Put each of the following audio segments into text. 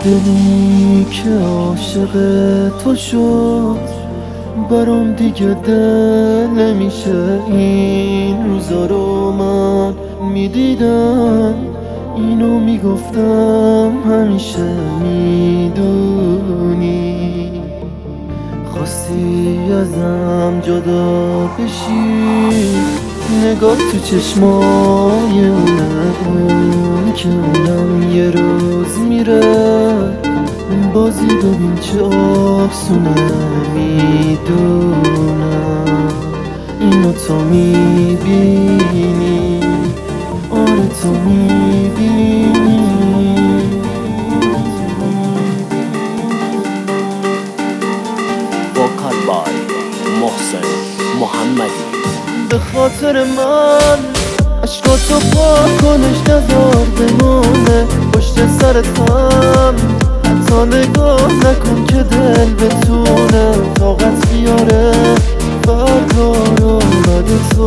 دلی که عاشق تو شد برام دیگه دل نمیشه. این روزا رو من میدیدم، اینو میگفتم همیشه. میدونی خواستی ازم جدا بشی، نگاه تو چشمای اون که اونم یه روز میره. بازی ببین چه آسونه، میدونم اینو تو میبینی، آره تو میبینی. وکال بای محسن محمدی. به خاطر من عشقاتو پاک کنش نذار بمونه پشت سرتم. حتی نگاه نکن که دل بتونه طاقت بیاره فردا رو بعد تو.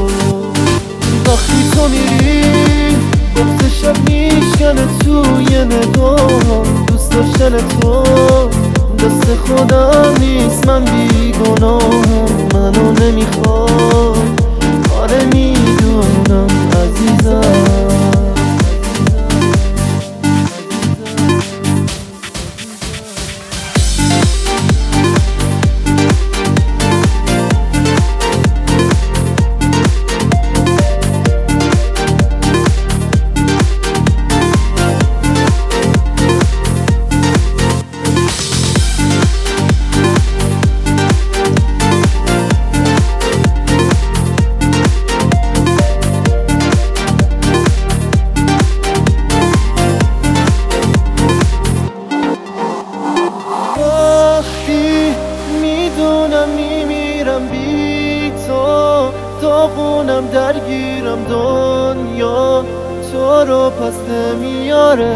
وقتی تو میری وقت شب میشکنه توی نگاه. دوست داشتن تو دست خودم نیست، من بیگناهم. منو نمیخواد، آره میدونم عزیزم. میمیرم بی تو، داغونم درگیرم دنیا تو رو پس نمیاره.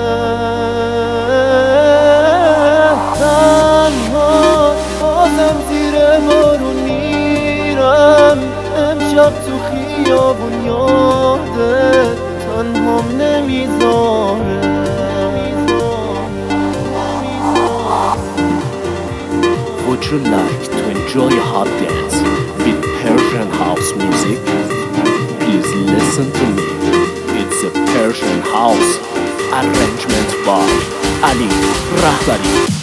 تنها بازم زیر بارون میرم امشب تو خیابون، یادت تنهام نمیذاره. Would you like to enjoy a hot dance with Persian house music? Please listen to me. It's a Persian house arrangement by Ali Rahbari.